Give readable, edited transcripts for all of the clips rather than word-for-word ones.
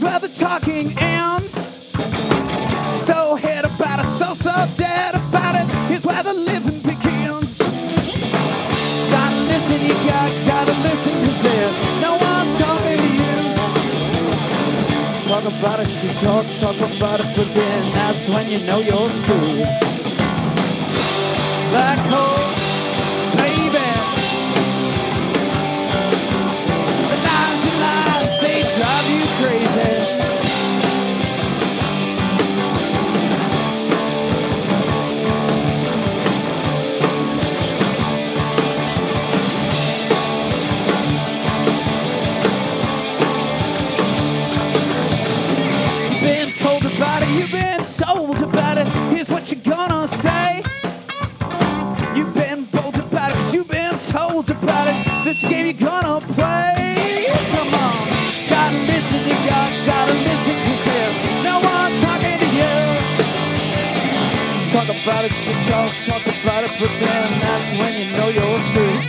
is where the talking ends. So hit about it, so dead about it. Here's where the living begins. Gotta listen, you gotta listen, 'cause there's no one talking to you. Talk about it, you talk about it, but then that's when you know you're screwed. Black hole, baby. The lies and lies, they drive you crazy. You've been told about it, here's what you're gonna say. You've been bold about it, 'cause you've been told about it. This game you're gonna play. Come on, gotta listen, you gotta listen, 'cause there's no one talking to you. Talk about it, you talk about it, but then that's when you know you're screwed.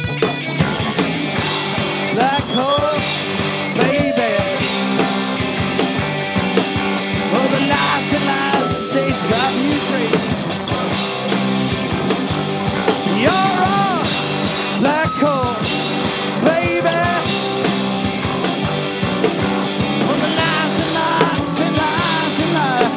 Black hole, baby. Oh, the lies and lies, they drive you crazy. You're a black hole, baby. Oh, the lies and lies and lies and lies.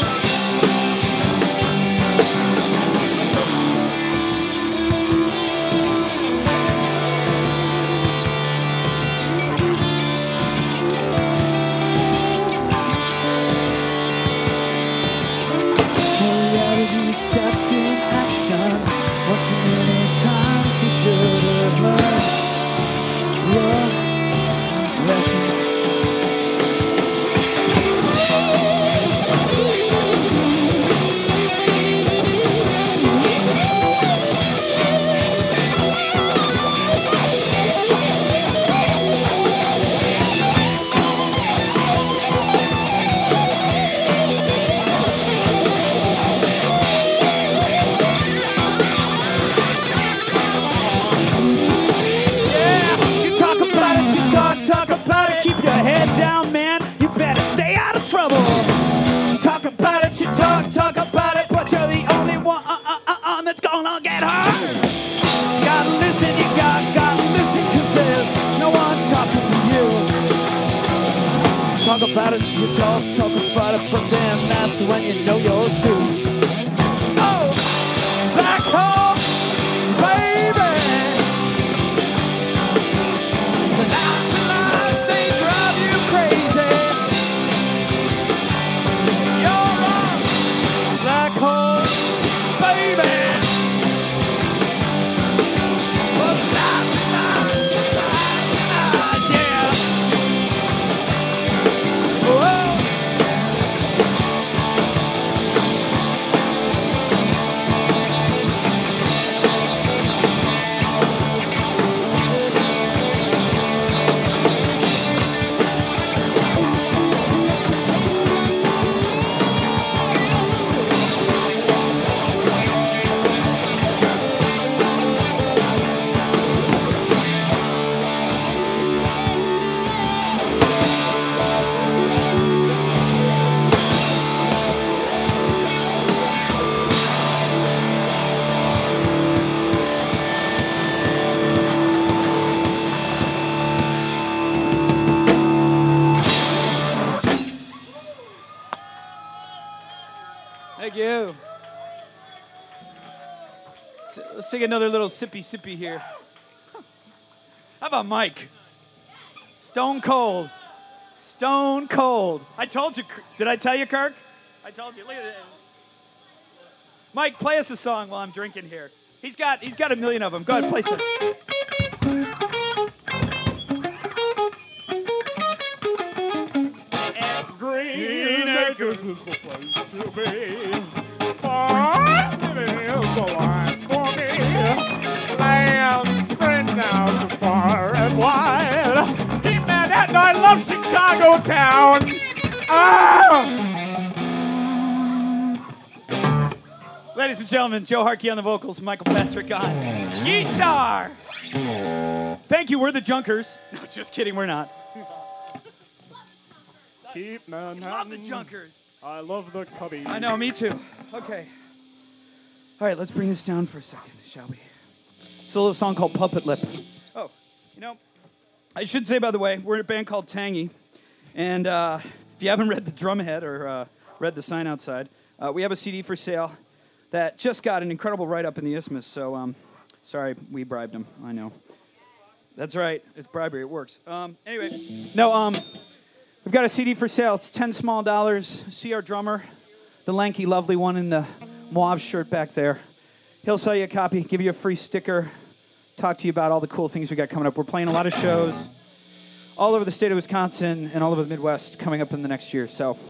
Accepting action. One too many times you should have learned your lesson. Talk about it, keep your head down, man. You better stay out of trouble. Talk about it, you talk about it, but you're the only one that's gonna get hurt. Gotta listen, you gotta listen, 'cause there's no one talking to you. Talk about it, you talk about it, but then that's when you know you're screwed. Oh, black hole, baby. Thank you. Let's take another little sippy here. How about Mike? Stone cold. Stone cold. I told you. Did I tell you, Kirk? I told you. Look at it. Mike, play us a song while I'm drinking here. He's got a million of them. Go ahead, play some. Green Acres is the place to be. For living is a life for me. Land spread now so far and wide. Hey man, that night I love Chicago town. Ladies and gentlemen, Joe Harkey on the vocals, Michael Patrick on guitar. Thank you, we're the Junkers. No, just kidding, we're not. keep Manhattan. I love the Junkers. I love the Cubbies. I know, me too. Okay. All right, let's bring this down for a second, shall we? It's a little song called Puppet Lip. Oh, you know, I should say, by the way, we're in a band called Tangy. And if you haven't read the drumhead or read the sign outside, we have a CD for sale that just got an incredible write-up in the Isthmus. So, sorry, we bribed them. I know. That's right. It's bribery. It works. Anyway, no, we've got a CD for sale. It's $10 small. See our drummer, the lanky, lovely one in the mauve shirt back there. He'll sell you a copy, give you a free sticker, talk to you about all the cool things we got coming up. We're playing a lot of shows all over the state of Wisconsin and all over the Midwest coming up in the next year. So